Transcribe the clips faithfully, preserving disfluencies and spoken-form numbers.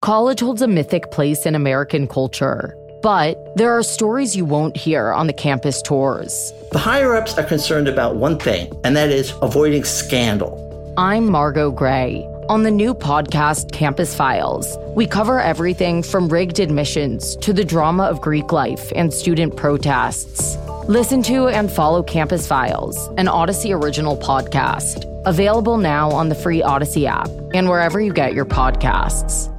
College holds a mythic place in American culture, but there are stories you won't hear on the campus tours. The higher-ups are concerned about one thing, and that is avoiding scandal. I'm Margot Gray. On the new podcast, Campus Files, we cover everything from rigged admissions to the drama of Greek life and student protests. Listen to and follow Campus Files, an Odyssey original podcast. Available now on the free Odyssey app and wherever you get your podcasts.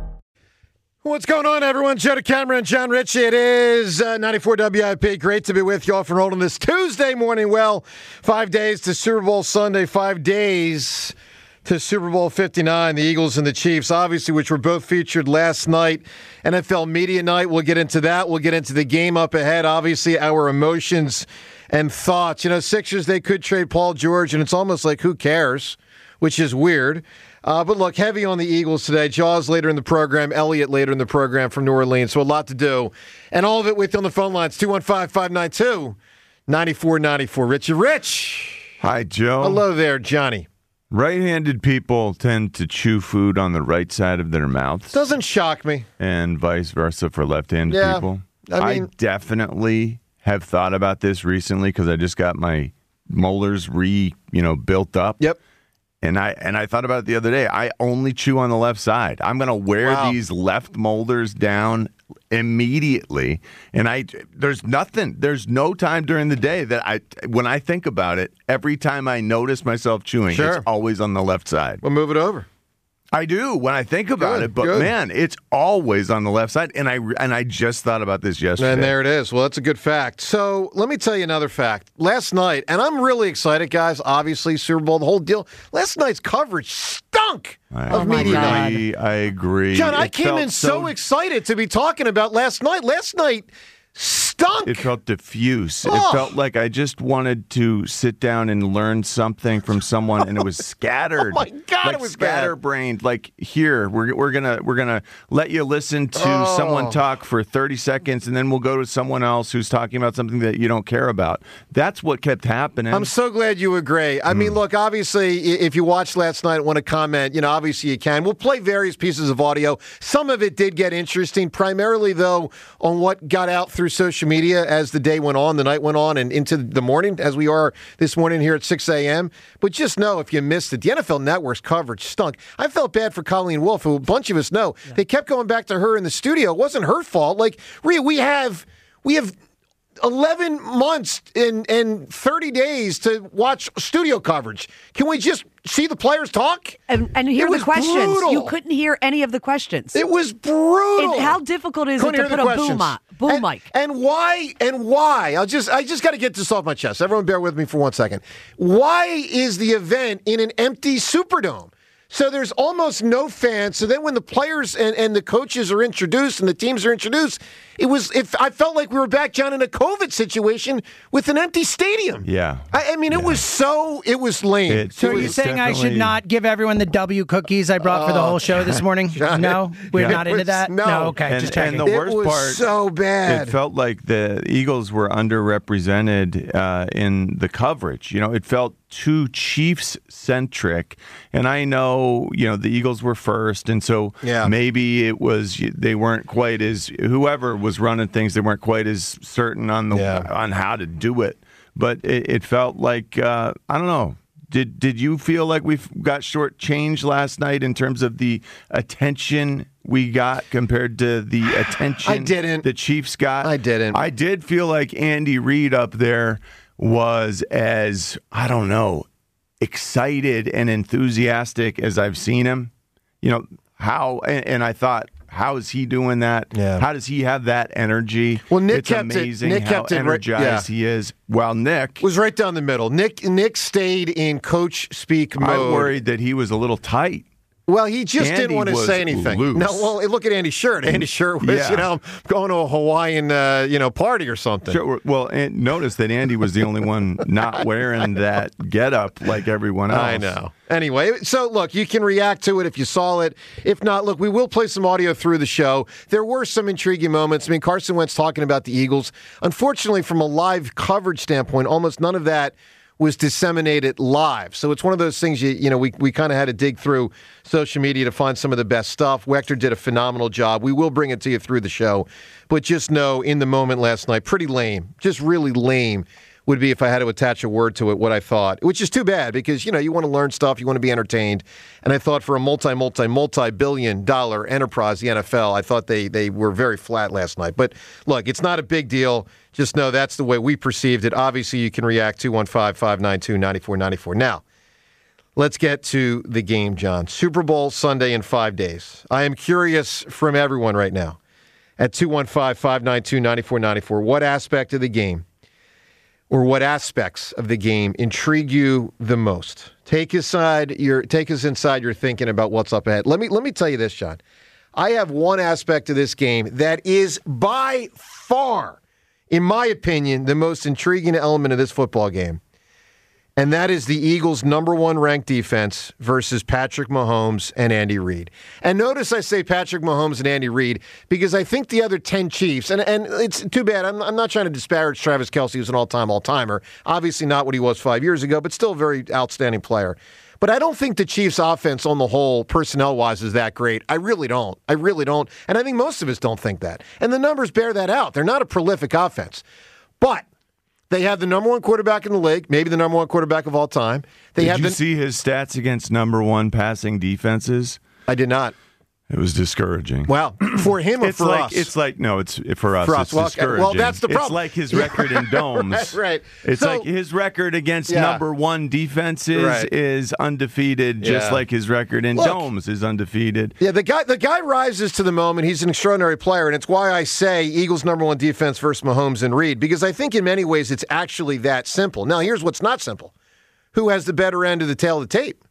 What's going on, everyone? Joe DeCamara and John Ritchie. It is uh, ninety-four W I P. Great to be with you all for rolling this Tuesday morning. Well, five days to Super Bowl Sunday, five days to Super Bowl fifty-nine, the Eagles and the Chiefs, obviously, which were both featured last night. N F L Media Night, we'll get into that. We'll get into the game up ahead. Obviously, our emotions and thoughts. You know, Sixers, they could trade Paul George, and it's almost like, who cares, which is weird. Uh, but look, heavy on the Eagles today. Jaws later in the program, Elliott later in the program from New Orleans. So a lot to do. And all of it with you on the phone lines, two one five, five nine two, nine four nine four. Richard Rich. Hi, Joe. Hello there, Johnny. Right-handed people tend to chew food on the right side of their mouths. Doesn't shock me. And vice versa for left-handed yeah, people. I, mean, I definitely have thought about this recently because I just got my molars re, you know, built up. Yep. And I and I thought about it the other day. I only chew on the left side. I'm going to wear wow. these left molars down immediately. And I there's nothing. There's no time during the day that I when I think about it, every time I notice myself chewing, sure. it's always on the left side. We'll move it over. I do when I think about good, it, but good. man, it's always on the left side. And I and I just thought about this yesterday. And there it is. Well, that's a good fact. So let me tell you another fact. Last night, and I'm really excited, guys. Obviously, Super Bowl, the whole deal. Last night's coverage stunk I of media night. I agree. John, I It came felt in so excited to be talking about last night. Last night stunk. It felt diffuse. Oh. It felt like I just wanted to sit down and learn something from someone, and it was scattered. Oh my God, like it was bad. scatterbrained. Like here, we're we're gonna we're gonna let you listen to Oh. someone talk for thirty seconds, and then we'll go to someone else who's talking about something that you don't care about. That's what kept happening. I'm so glad you agree. I mean, look, obviously, i- if you watched last night and want to comment, you know, obviously you can. We'll play various pieces of audio. Some of it did get interesting, primarily, though, on what got out through social media as the day went on, the night went on, and into the morning, as we are this morning here at six a.m. But just know, if you missed it, the N F L Network's coverage stunk. I felt bad for Colleen Wolfe, who a bunch of us know. Yeah. They kept going back to her in the studio. It wasn't her fault. Like, Rhea, we have, we have eleven months and, and thirty days to watch studio coverage. Can we just see the players talk? And, and hear It the was questions. brutal. You couldn't hear any of the questions. It was brutal. And how difficult is Couldn't it to hear put the a boom, questions. on, boom and, mic? And why? And why? I'll just, I just got to get this off my chest. Everyone, bear with me for one second. Why is the event in an empty Superdome? So there's almost no fans. So then when the players and, and the coaches are introduced and the teams are introduced, it was. If I felt like we were back down in a COVID situation with an empty stadium. Yeah. I, I mean, it yeah. was so. It was lame. It, So it are you was saying I should definitely- not give everyone the W cookies I brought for the whole show this morning? John, No? We're yeah. not It into was- that? no. okay, And- just checking. and the it worst was part, so bad. It felt like the Eagles were underrepresented uh, in the coverage. You know, it felt too Chiefs-centric. And I know, you know, the Eagles were first, and so Yeah. maybe it was they weren't quite as whoever was running things. They weren't quite as certain on the Yeah. on how to do it. But it, it felt like uh, I don't know. Did did you feel like we got shortchanged last night in terms of the attention we got compared to the attention I didn't. the Chiefs got? I didn't. I did feel like Andy Reid up there was as, I don't know, excited and enthusiastic as I've seen him. You know, how, and, and I thought, how is he doing that? Yeah. How does he have that energy? Well, Nick it's kept it- amazing Nick how kept it right- energized yeah. he is. While Nick, was right down the middle. Nick Nick stayed in coach speak mode. I worried that he was a little tight. Well, he just Andy didn't want to was say anything. loose. No, well, look at Andy's shirt. Andy's shirt was, Yeah. you know, going to a Hawaiian, uh, you know, party or something. Sure, well, and notice that Andy was the only one not wearing that getup like everyone else. I know. Anyway, so look, you can react to it if you saw it. If not, look, we will play some audio through the show. There were some intriguing moments. I mean, Carson Wentz talking about the Eagles. Unfortunately, from a live coverage standpoint, almost none of that was disseminated live. So it's one of those things, you, you know, we, we kind of had to dig through social media to find some of the best stuff. Wechter did a phenomenal job. We will bring it to you through the show. But just know, in the moment last night, pretty lame, just really lame would be if I had to attach a word to it, what I thought, which is too bad because, you know, you want to learn stuff, you want to be entertained. And I thought for a multi, multi, multi-billion dollar enterprise, the N F L, I thought they, they were very flat last night. But look, it's not a big deal. Just know that's the way we perceived it. Obviously, you can react two one five, five nine two, nine four nine four. Now, let's get to the game, John. Super Bowl Sunday in five days. I am curious from everyone right now at two one five, five nine two, nine four nine four, what aspect of the game or what aspects of the game intrigue you the most? Take aside your take us inside your thinking about what's up ahead. Let me let me tell you this, John. I have one aspect of this game that is by far, in my opinion, the most intriguing element of this football game. And that is the Eagles' number one ranked defense versus Patrick Mahomes and Andy Reid. And notice I say Patrick Mahomes and Andy Reid because I think the other ten Chiefs, and, and it's too bad, I'm, I'm not trying to disparage Travis Kelce, who's an all-time all-timer. Obviously not what he was five years ago, but still a very outstanding player. But I don't think the Chiefs' offense on the whole, personnel-wise, is that great. I really don't. I really don't. And I think most of us don't think that. And the numbers bear that out. They're not a prolific offense. But they have the number one quarterback in the league, maybe the number one quarterback of all time. They did have you the, see his stats against number one passing defenses? I did not. It was discouraging. Well, for him or it's for like, us? It's like, no, it's for us. For us. It's Well, discouraging. well, that's the problem. It's like his record in domes. That's right. It's So- like his record against Yeah. number one defenses Right. is undefeated, just Yeah. like his record in Look. domes is undefeated. Yeah, the guy the guy rises to the moment. He's an extraordinary player, and it's why I say Eagles number one defense versus Mahomes and Reid, because I think in many ways it's actually that simple. Now, here's what's not simple. Who has the better end of the tail of the tape?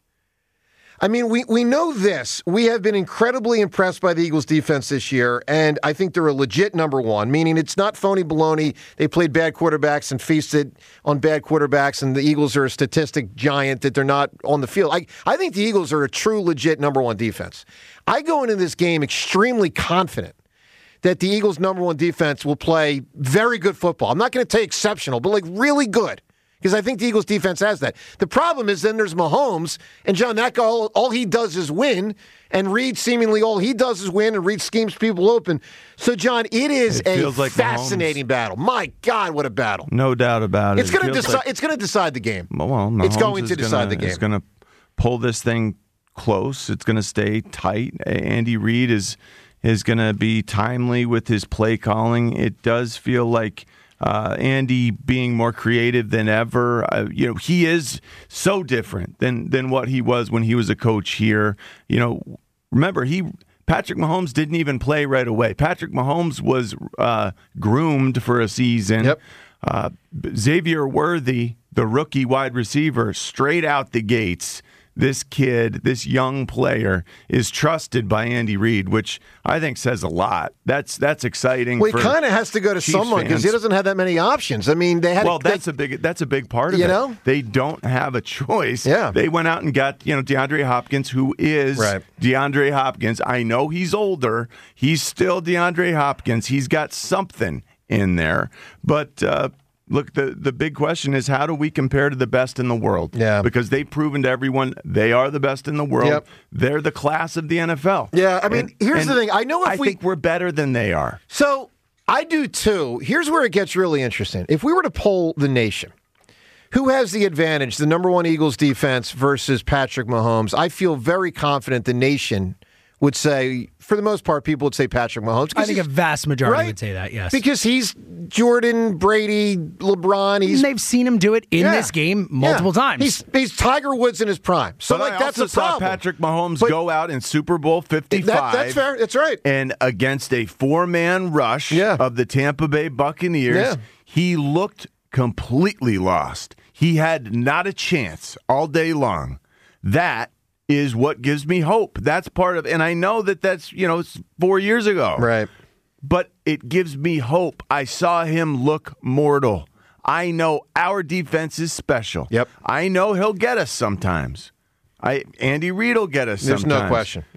I mean, we, we know this. We have been incredibly impressed by the Eagles' defense this year, and I think they're a legit number one, meaning it's not phony baloney. They played bad quarterbacks and feasted on bad quarterbacks, and the Eagles are a statistic giant that they're not on the field. I, I think the Eagles are a true, legit number one defense. I go into this game extremely confident that the Eagles' number one defense will play very good football. I'm not going to say exceptional, but like really good. Because I think the Eagles' defense has that. The problem is then there's Mahomes, and John, that guy, all, all he does is win, and Reid seemingly all he does is win, and Reid schemes people open. So, John, it is It a feels like fascinating Mahomes. battle. My God, what a battle. No doubt about it. It's going It to feels decide. like- It's going to decide the game. Well, Mahomes It's going to is decide gonna, the game. It's going to pull this thing close. It's going to stay tight. Andy Reid is is going to be timely with his play calling. It does feel like uh, Andy being more creative than ever. Uh, you know, he is so different than than what he was when he was a coach here. You know, remember he. Patrick Mahomes didn't even play right away. Patrick Mahomes was uh, groomed for a season. Yep. Uh, Xavier Worthy, the rookie wide receiver, straight out the gates, this kid, this young player, is trusted by Andy Reid, which I think says a lot. That's that's exciting. Well, he for kind of has to go to Chiefs someone because he fans. doesn't have that many options. I mean, they had. Well, they, that's a big that's a big part of You it. know? They don't have a choice. Yeah. They went out and got, you know, DeAndre Hopkins, who is Right. DeAndre Hopkins. I know he's older. He's still DeAndre Hopkins. He's got something in there. But uh, look, the, the big question is, how do we compare to the best in the world? Yeah. Because they've proven to everyone they are the best in the world. Yep. They're the class of the N F L. Yeah, I mean, And- here's and the thing. I know if I we think we're better than they are. So I do too. Here's where it gets really interesting. If we were to poll the nation, who has the advantage, the number one Eagles defense versus Patrick Mahomes? I feel very confident the nation would say, for the most part, people would say Patrick Mahomes. I think a he's- vast majority right? would say that, yes. Because he's Jordan, Brady, LeBron. He's And they've seen him do it in Yeah. this game multiple Yeah. times. He's he's Tiger Woods in his prime. So But like I that's also a saw problem. Patrick Mahomes But- go out in Super Bowl fifty-five. That, that's fair. That's right. And against a four-man rush Yeah. of the Tampa Bay Buccaneers, Yeah. he looked completely lost. He had not a chance all day long. That is what gives me hope. That's part of, and I know that that's, you know, it's four years ago. Right. But it gives me hope. I saw him look mortal. I know our defense is special. Yep. I know he'll get us sometimes. I Andy Reid will get us There's sometimes. no question. Yeah.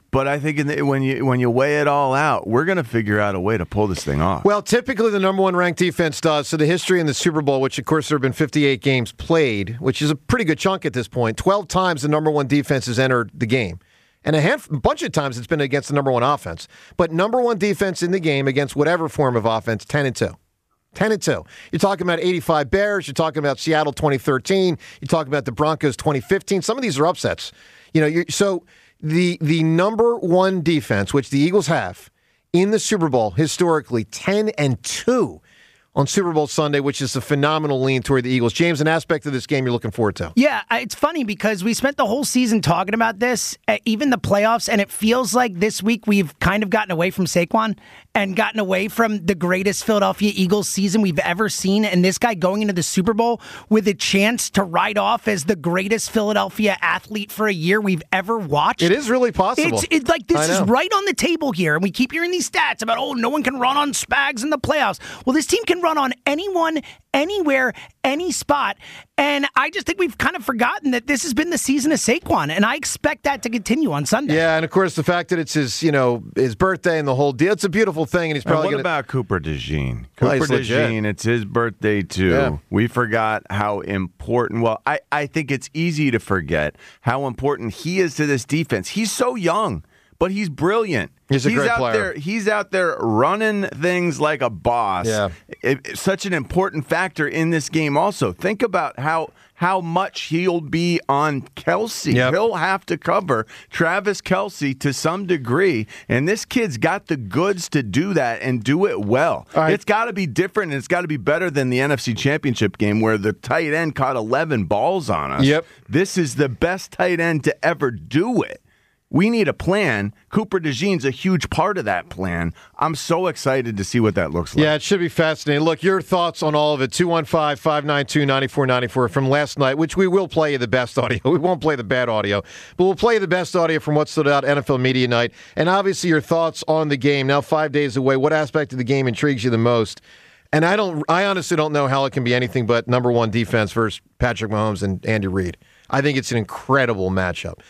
But I think in the, when you when you weigh it all out, we're going to figure out a way to pull this thing off. Well, typically the number one ranked defense does. So the history in the Super Bowl, which of course there have been fifty-eight games played, which is a pretty good chunk at this point. twelve times the number one defense has entered the game. And a handful, bunch of times it's been against the number one offense. But number one defense in the game against whatever form of offense, ten and two. ten and two. You're talking about eighty-five Bears. You're talking about Seattle twenty thirteen. You're talking about the Broncos twenty fifteen. Some of these are upsets. You know, you're, so the the number one defense, which the Eagles have in the Super Bowl historically, ten and two on Super Bowl Sunday, which is a phenomenal lean toward the Eagles. James, an aspect of this game you're looking forward to? Yeah, it's funny because we spent the whole season talking about this, uh, even the playoffs, and it feels like this week we've kind of gotten away from Saquon and gotten away from the greatest Philadelphia Eagles season we've ever seen, and this guy going into the Super Bowl with a chance to ride off as the greatest Philadelphia athlete for a year we've ever watched. It is really possible. It's, it's like this is right on the table here, and we keep hearing these stats about, oh, no one can run on Spags in the playoffs. Well, this team can run on anyone, anywhere, any spot. And I just think we've kind of forgotten that this has been the season of Saquon, and I expect that to continue on Sunday. Yeah, and of course the fact that it's his, you know, his birthday and the whole deal, it's a beautiful thing, and he's probably. And what gonna... about Cooper DeJean? Well, Cooper DeJean, it's his birthday too. Yeah. We forgot how important. Well, I, I think it's easy to forget how important he is to this defense. He's so young, but he's brilliant. He's a he's great out player. There, he's out there running things like a boss. Yeah. It, it's such an important factor in this game also. Think about how how much he'll be on Kelce. Yep. He'll have to cover Travis Kelce to some degree, and this kid's got the goods to do that and do it well. Right. It's got to be different, and it's got to be better than the N F C Championship game where the tight end caught eleven balls on us. Yep. This is the best tight end to ever do it. We need a plan. Cooper DeJean's a huge part of that plan. I'm so excited to see what that looks like. Yeah, it should be fascinating. Look, your thoughts on all of it, two one five, five nine two, nine four nine four from last night, which we will play you the best audio. We won't play the bad audio, but we'll play you the best audio from what stood out N F L Media Night. And obviously your thoughts on the game. Now five days away, what aspect of the game intrigues you the most? And I don't. I honestly don't know how it can be anything but number one defense versus Patrick Mahomes and Andy Reid. I think it's an incredible matchup.